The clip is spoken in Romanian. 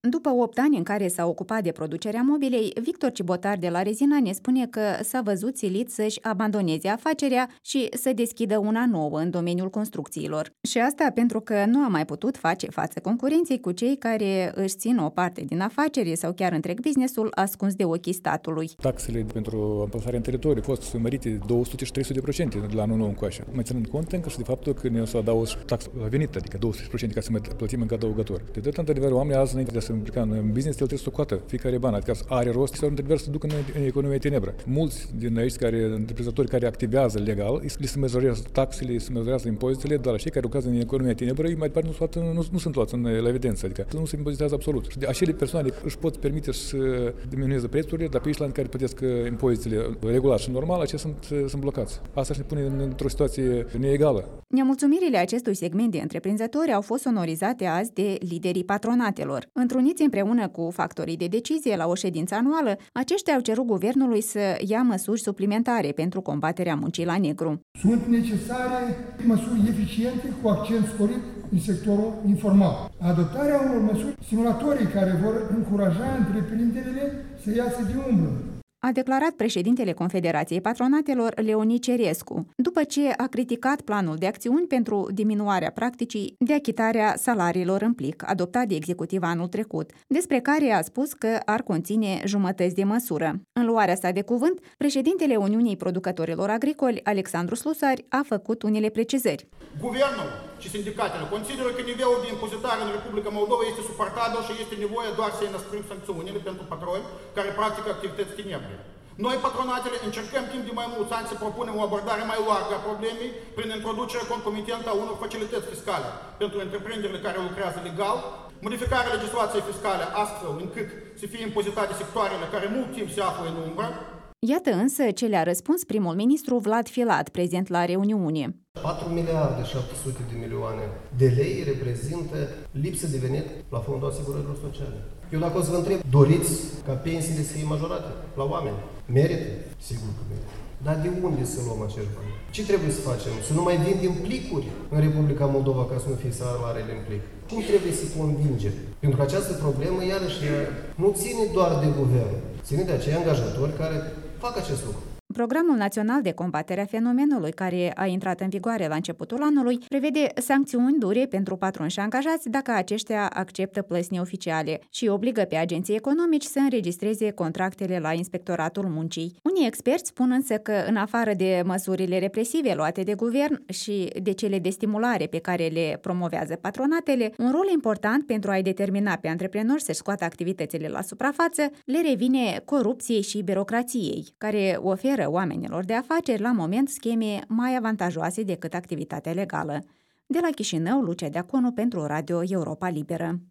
După 8 ani în care s-a ocupat de producerea mobilei, Victor Cibotar de la Rezina ne spune că s-a văzut silit să-și abandoneze afacerea și să deschidă una nouă în domeniul construcțiilor. Și asta pentru că nu a mai putut face față concurenței cu cei care își țin o parte din afacere sau chiar întreg businessul ascuns de ochii statului. Taxele pentru amplasarea în teritoriu au fost mărite de 200 și 300% de la anul nou încoace. Mai ținând cont încă și de faptul că ne s-a adaug taxa la venit, adică 200% ca să mai plătim încă adăugător. De tot într-adevăr, oamenii azi înainte de a se implica în business, el trebuie să o coată fiecare ban, adică are rost sau într-adevăr să ducă în economia tenebră. Mulți din aici întreprinzători care activează legal, li se majorează taxele, se majorează impozitele, dar cei care lucrează în economia tenebră, mai departe nu sunt luați la evidență, adică nu se impozitează absolut. Și de acele persoane își pot permite să diminueze prețurile, dar pe aici la care plătesc impozitele regulat și normal, aceștia sunt blocați. Asta ne pune într-o situație neegală. Nemulțumirile acestui segment de întreprinzători au fost sonorizate azi de liderii patronatelor. Întruniți împreună cu factorii de decizie la o ședință anuală, aceștia au cerut guvernului să ia măsuri suplimentare pentru combaterea muncii la negru. Sunt necesare măsuri eficiente cu accent sporit în sectorul informal. Adoptarea unor măsuri stimulatorii care vor încuraja întreprinderile să iasă din umbră. A declarat președintele Confederației Patronatelor, Leonid Cerescu, după ce a criticat planul de acțiuni pentru diminuarea practicii de achitare a salariilor în plic, adoptat de executiv anul trecut, despre care a spus că ar conține jumătăți de măsură. În luarea sa de cuvânt, președintele Uniunii Producătorilor Agricoli, Alexandru Slusari, a făcut unele precizări. Guvernul și sindicatele consideră că nivelul de impozitare în Republica Moldova este suportabil și este nevoie doar să înăsprim sancțiunile pentru patroni care practică activități tenebre. Noi, patronatele, încercăm timp de mai mulți ani să propunem o abordare mai largă a problemei prin introducerea concomitentă a unor facilități fiscale pentru întreprinderile care lucrează legal, modificarea legislației fiscale astfel încât să fie impozitate sectoarele care mult timp se află în umbră. Iată însă ce le-a răspuns primul ministru Vlad Filat, prezent la reuniune. 4 miliarde 700 de milioane de lei reprezintă lipsă de venit la Fondul Asigurărilor Sociale. Eu dacă o să vă întreb, doriți ca pensiile să fie majorate la oameni? Merită? Sigur că merită. Dar de unde să luăm acești bani? Ce trebuie să facem? Să nu mai vindem plicuri în Republica Moldova ca să nu fie salariile în plic? Cum trebuie să convingem? Pentru că această problemă, iarăși, nu ține doar de guvern, ține de acei angajatori care fac acest lucru. Programul Național de Combatere a Fenomenului, care a intrat în vigoare la începutul anului, prevede sancțiuni dure pentru patroni și angajați dacă aceștia acceptă plăți neoficiale și obligă pe agenții economici să înregistreze contractele la Inspectoratul Muncii. Unii experți spun însă că, în afară de măsurile represive luate de guvern și de cele de stimulare pe care le promovează patronatele, un rol important pentru a-i determina pe antreprenori să-și scoată activitățile la suprafață le revine corupției și birocrației, care oferă oamenilor de afaceri la moment scheme mai avantajoase decât activitatea legală. De la Chișinău, Lucia Deaconu pentru Radio Europa Liberă.